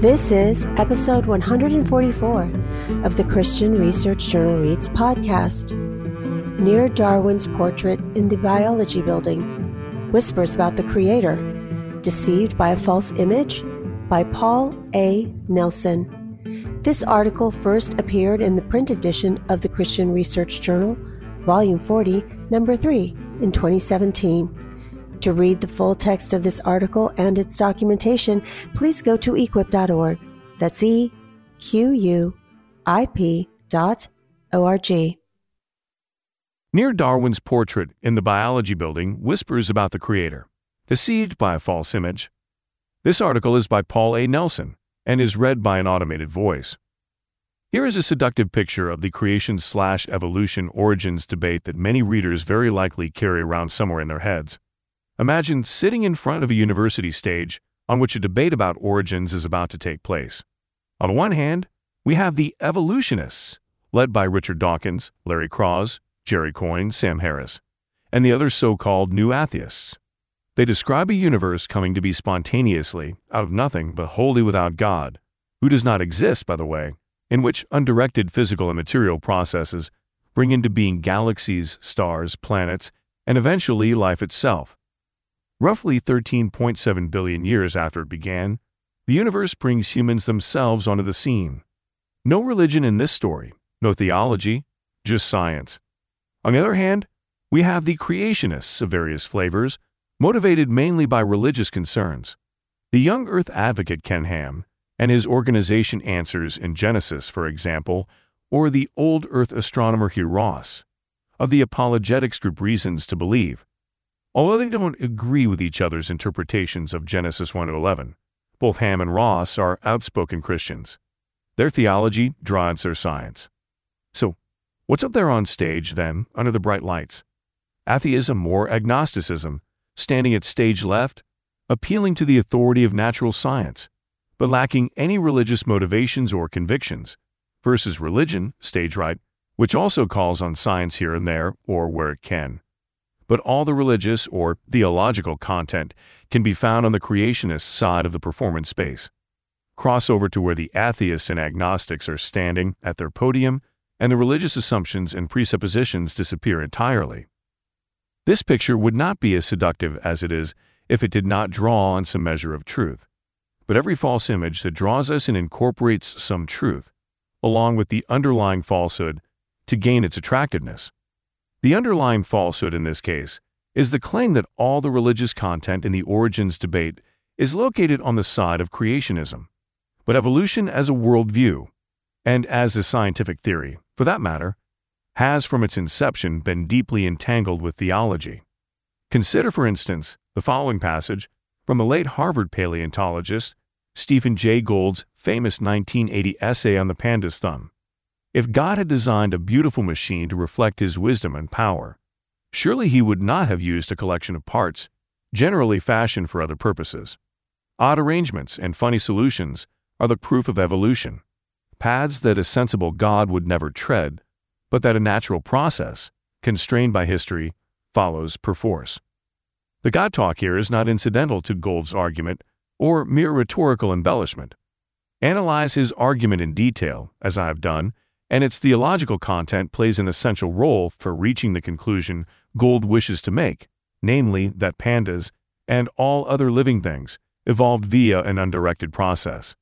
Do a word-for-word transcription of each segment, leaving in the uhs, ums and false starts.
This is episode one hundred forty-four of the Christian Research Journal Reads podcast. Near Darwin's Portrait in the Biology Building, Whispers About the Creator, Deceived by a False Image, by Paul A. Nelson. This article first appeared in the print edition of the Christian Research Journal, Volume forty, Number three, in twenty seventeen. To read the full text of this article and its documentation, please go to equip dot org. That's E Q U I P dot O R G. Near Darwin's Portrait in the Biology Building, Whispers About the Creator, Deceived by a False Image. This article is by Paul A. Nelson and is read by an automated voice. Here is a seductive picture of the creation-slash-evolution origins debate that many readers very likely carry around somewhere in their heads. Imagine sitting in front of a university stage on which a debate about origins is about to take place. On the one hand, we have the evolutionists, led by Richard Dawkins, Larry Krauss, Jerry Coyne, Sam Harris, and the other so-called new atheists. They describe a universe coming to be spontaneously, out of nothing but wholly without God, who does not exist, by the way, in which undirected physical and material processes bring into being galaxies, stars, planets, and eventually life itself. Roughly thirteen point seven billion years after it began, the universe brings humans themselves onto the scene. No religion in this story, no theology, just science. On the other hand, we have the creationists of various flavors, motivated mainly by religious concerns. The young Earth advocate Ken Ham and his organization Answers in Genesis, for example, or the old Earth astronomer Hugh Ross, of the apologetics group Reasons to Believe. Although they don't agree with each other's interpretations of Genesis one to eleven, both Ham and Ross are outspoken Christians. Their theology drives their science. So, what's up there on stage, then, under the bright lights? Atheism or agnosticism, standing at stage left, appealing to the authority of natural science, but lacking any religious motivations or convictions, versus religion, stage right, which also calls on science here and there, or where it can. But all the religious or theological content can be found on the creationist side of the performance space. Cross over to where the atheists and agnostics are standing at their podium, and the religious assumptions and presuppositions disappear entirely. This picture would not be as seductive as it is if it did not draw on some measure of truth. But every false image that draws us and incorporates some truth, along with the underlying falsehood, to gain its attractiveness. The underlying falsehood in this case is the claim that all the religious content in the origins debate is located on the side of creationism, but evolution as a worldview, and as a scientific theory, for that matter, has from its inception been deeply entangled with theology. Consider, for instance, the following passage from the late Harvard paleontologist Stephen Jay Gould's famous nineteen eighty essay on the panda's thumb. If God had designed a beautiful machine to reflect His wisdom and power, surely He would not have used a collection of parts, generally fashioned for other purposes. Odd arrangements and funny solutions are the proof of evolution, paths that a sensible God would never tread, but that a natural process, constrained by history, follows perforce. The God talk here is not incidental to Gould's argument or mere rhetorical embellishment. Analyze his argument in detail, as I have done, and its theological content plays an essential role for reaching the conclusion Gould wishes to make, namely that pandas and all other living things evolved via an undirected process.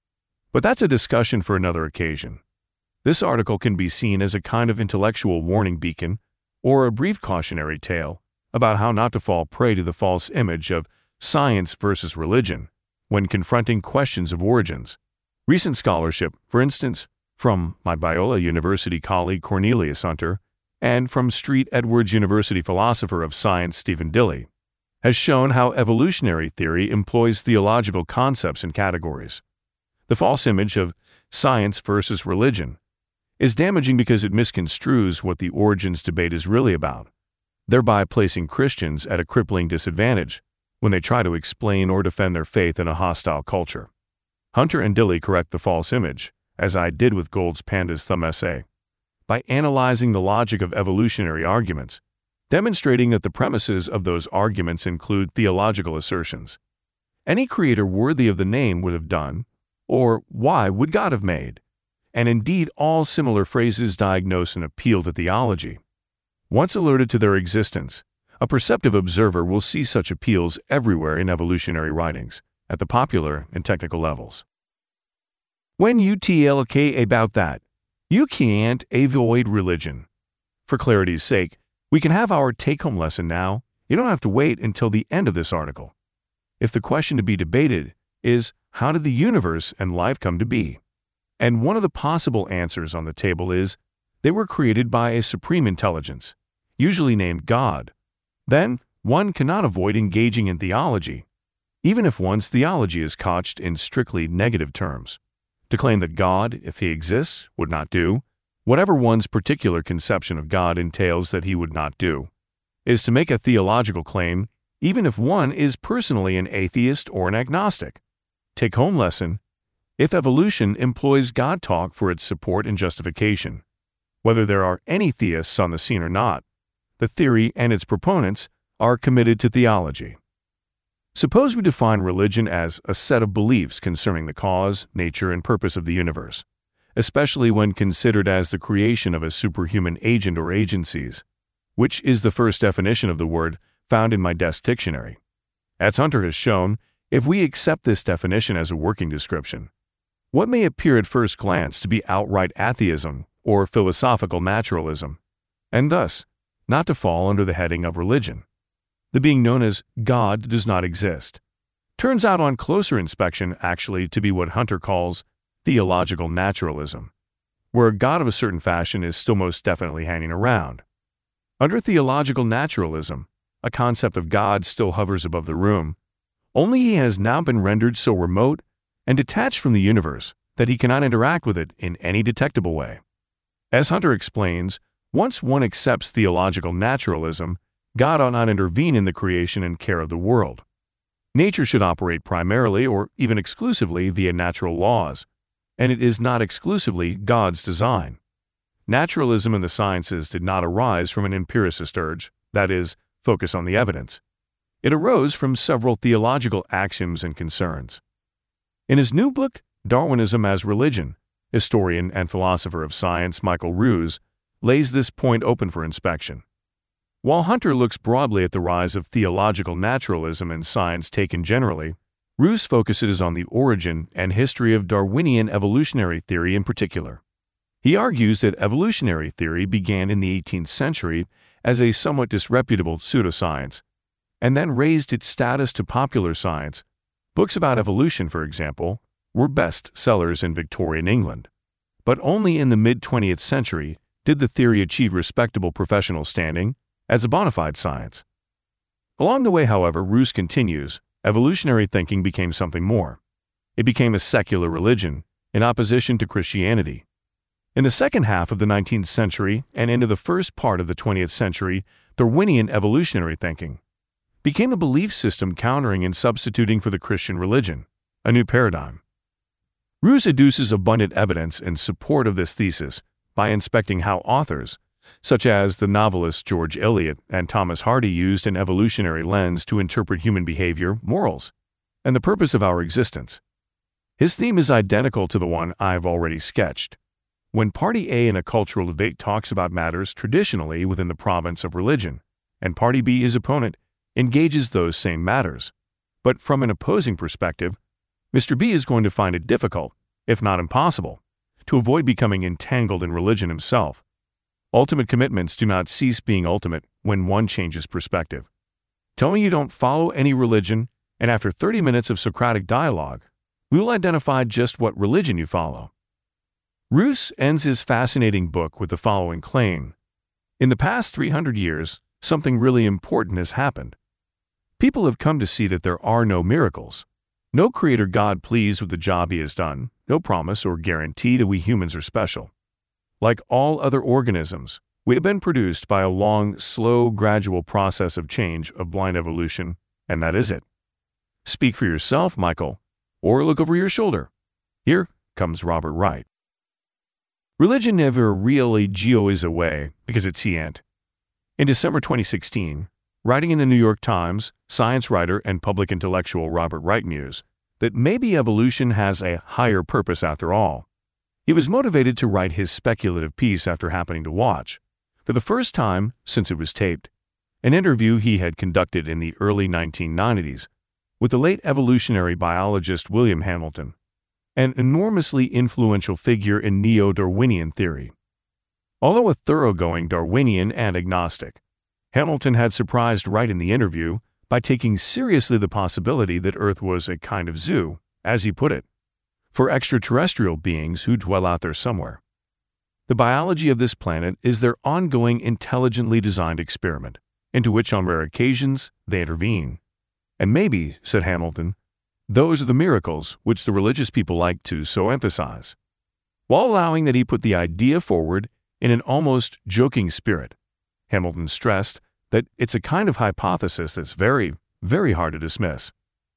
But that's a discussion for another occasion. This article can be seen as a kind of intellectual warning beacon or a brief cautionary tale about how not to fall prey to the false image of science versus religion when confronting questions of origins. Recent scholarship, for instance, from my Biola University colleague Cornelius Hunter, and from Street Edwards University philosopher of science Stephen Dilley, has shown how evolutionary theory employs theological concepts and categories. The false image of science versus religion is damaging because it misconstrues what the origins debate is really about, thereby placing Christians at a crippling disadvantage when they try to explain or defend their faith in a hostile culture. Hunter and Dilley correct the false image, as I did with Gould's Panda's Thumb essay, by analyzing the logic of evolutionary arguments, demonstrating that the premises of those arguments include theological assertions. Any creator worthy of the name would have done, or why would God have made? And indeed, all similar phrases diagnose and appeal to theology. Once alerted to their existence, a perceptive observer will see such appeals everywhere in evolutionary writings, at the popular and technical levels. When you talk about that, you can't avoid religion. For clarity's sake, we can have our take-home lesson now. You don't have to wait until the end of this article. If the question to be debated is, how did the universe and life come to be? And one of the possible answers on the table is, they were created by a supreme intelligence, usually named God. Then, one cannot avoid engaging in theology, even if one's theology is couched in strictly negative terms. To claim that God, if he exists, would not do, whatever one's particular conception of God entails that he would not do, is to make a theological claim, even if one is personally an atheist or an agnostic. Take-home lesson: if evolution employs God talk for its support and justification, whether there are any theists on the scene or not, the theory and its proponents are committed to theology. Suppose we define religion as a set of beliefs concerning the cause, nature, and purpose of the universe, especially when considered as the creation of a superhuman agent or agencies, which is the first definition of the word found in my desk dictionary. As Hunter has shown, if we accept this definition as a working description, what may appear at first glance to be outright atheism or philosophical naturalism, and thus not to fall under the heading of religion, the being known as God does not exist, turns out on closer inspection actually to be what Hunter calls theological naturalism, where a God of a certain fashion is still most definitely hanging around. Under theological naturalism, a concept of God still hovers above the room, only he has now been rendered so remote and detached from the universe that he cannot interact with it in any detectable way. As Hunter explains, once one accepts theological naturalism, God ought not intervene in the creation and care of the world. Nature should operate primarily or even exclusively via natural laws, and it is not exclusively God's design. Naturalism in the sciences did not arise from an empiricist urge, that is, focus on the evidence. It arose from several theological axioms and concerns. In his new book, Darwinism as Religion, historian and philosopher of science Michael Ruse lays this point open for inspection. While Hunter looks broadly at the rise of theological naturalism in science taken generally, Ruse focuses on the origin and history of Darwinian evolutionary theory in particular. He argues that evolutionary theory began in the eighteenth century as a somewhat disreputable pseudoscience, and then raised its status to popular science. Books about evolution, for example, were best sellers in Victorian England. But only in the mid-twentieth century did the theory achieve respectable professional standing as a bona fide science. Along the way, however, Ruse continues, evolutionary thinking became something more. It became a secular religion in opposition to Christianity. In the second half of the nineteenth century and into the first part of the twentieth century, Darwinian evolutionary thinking became a belief system countering and substituting for the Christian religion, a new paradigm. Ruse adduces abundant evidence in support of this thesis by inspecting how authors, such as the novelists George Eliot and Thomas Hardy, used an evolutionary lens to interpret human behavior, morals, and the purpose of our existence. His theme is identical to the one I have already sketched. When Party A in a cultural debate talks about matters traditionally within the province of religion, and Party B, his opponent, engages those same matters, but from an opposing perspective, Mister B is going to find it difficult, if not impossible, to avoid becoming entangled in religion himself. Ultimate commitments do not cease being ultimate when one changes perspective. Tell me you don't follow any religion, and after thirty minutes of Socratic dialogue, we will identify just what religion you follow. Ruse ends his fascinating book with the following claim. In the past three hundred years, something really important has happened. People have come to see that there are no miracles, no creator God pleased with the job he has done, no promise or guarantee that we humans are special. Like all other organisms, we have been produced by a long, slow, gradual process of change of blind evolution, and that is it. Speak for yourself, Michael, or look over your shoulder. Here comes Robert Wright. Religion never really goes away because it can't. In December twenty sixteen, writing in the New York Times, science writer and public intellectual Robert Wright mused, that maybe evolution has a higher purpose after all. He was motivated to write his speculative piece after happening to watch, for the first time since it was taped, an interview he had conducted in the early nineteen nineties with the late evolutionary biologist William Hamilton, an enormously influential figure in neo-Darwinian theory. Although a thoroughgoing Darwinian and agnostic, Hamilton had surprised Wright in the interview by taking seriously the possibility that Earth was a kind of zoo, as he put it, for extraterrestrial beings who dwell out there somewhere. The biology of this planet is their ongoing intelligently designed experiment, into which on rare occasions they intervene. And maybe, said Hamilton, those are the miracles which the religious people like to so emphasize. While allowing that he put the idea forward in an almost joking spirit, Hamilton stressed that it's a kind of hypothesis that's very, very hard to dismiss.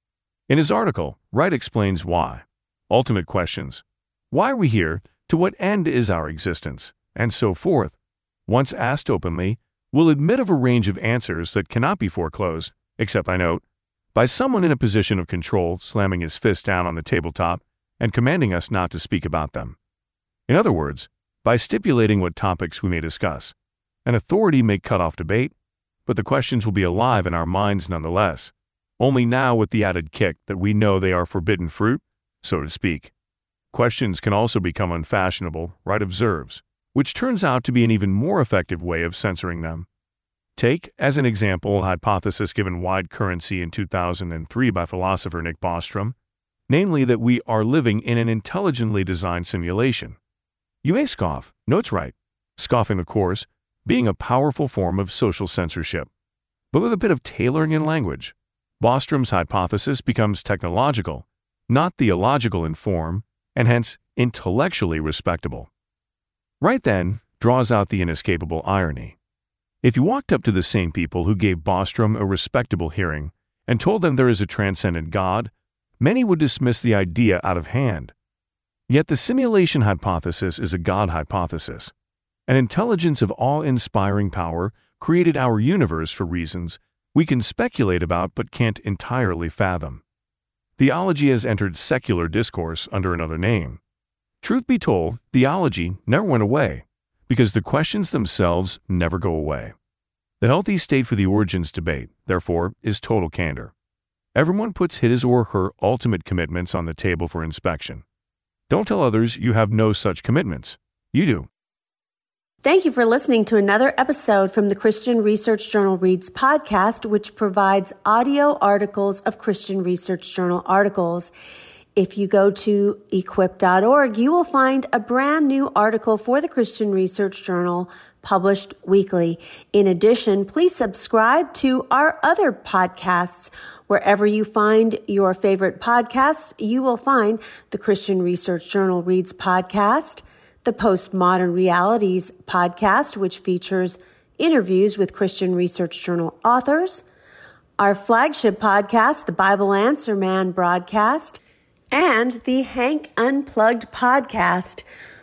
In his article, Wright explains why. Ultimate questions. Why are we here? To what end is our existence? And so forth. Once asked openly, will admit of a range of answers that cannot be foreclosed, except, I note, by someone in a position of control slamming his fist down on the tabletop and commanding us not to speak about them. In other words, by stipulating what topics we may discuss. An authority may cut off debate, but the questions will be alive in our minds nonetheless, only now with the added kick that we know they are forbidden fruit, so to speak. Questions can also become unfashionable, Wright observes, which turns out to be an even more effective way of censoring them. Take, as an example, a hypothesis given wide currency in two thousand three by philosopher Nick Bostrom, namely that we are living in an intelligently designed simulation. You may scoff, notes Wright, scoffing, of course, being a powerful form of social censorship. But with a bit of tailoring in language, Bostrom's hypothesis becomes technological, not theological in form, and hence intellectually respectable. Wright then draws out the inescapable irony. If you walked up to the same people who gave Bostrom a respectable hearing and told them there is a transcendent God, many would dismiss the idea out of hand. Yet the simulation hypothesis is a God hypothesis. An intelligence of awe-inspiring power created our universe for reasons we can speculate about but can't entirely fathom. Theology has entered secular discourse under another name. Truth be told, theology never went away, because the questions themselves never go away. The healthy state for the origins debate, therefore, is total candor. Everyone puts his or her ultimate commitments on the table for inspection. Don't tell others you have no such commitments. You do. Thank you for listening to another episode from the Christian Research Journal Reads podcast, which provides audio articles of Christian Research Journal articles. If you go to equip dot org, you will find a brand new article for the Christian Research Journal published weekly. In addition, please subscribe to our other podcasts. Wherever you find your favorite podcasts, you will find the Christian Research Journal Reads podcast, the Postmodern Realities podcast, which features interviews with Christian Research Journal authors, our flagship podcast, the Bible Answer Man broadcast, and the Hank Unplugged podcast,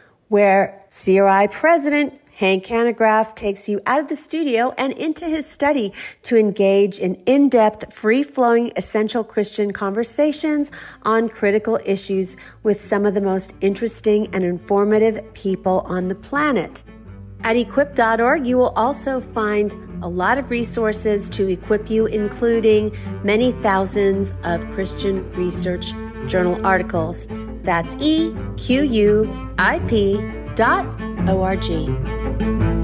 where C R I President Hank Hanegraaff takes you out of the studio and into his study to engage in in-depth, free-flowing, essential Christian conversations on critical issues with some of the most interesting and informative people on the planet. At equip dot org, you will also find a lot of resources to equip you, including many thousands of Christian Research Journal articles. That's E Q U I P dot O R G.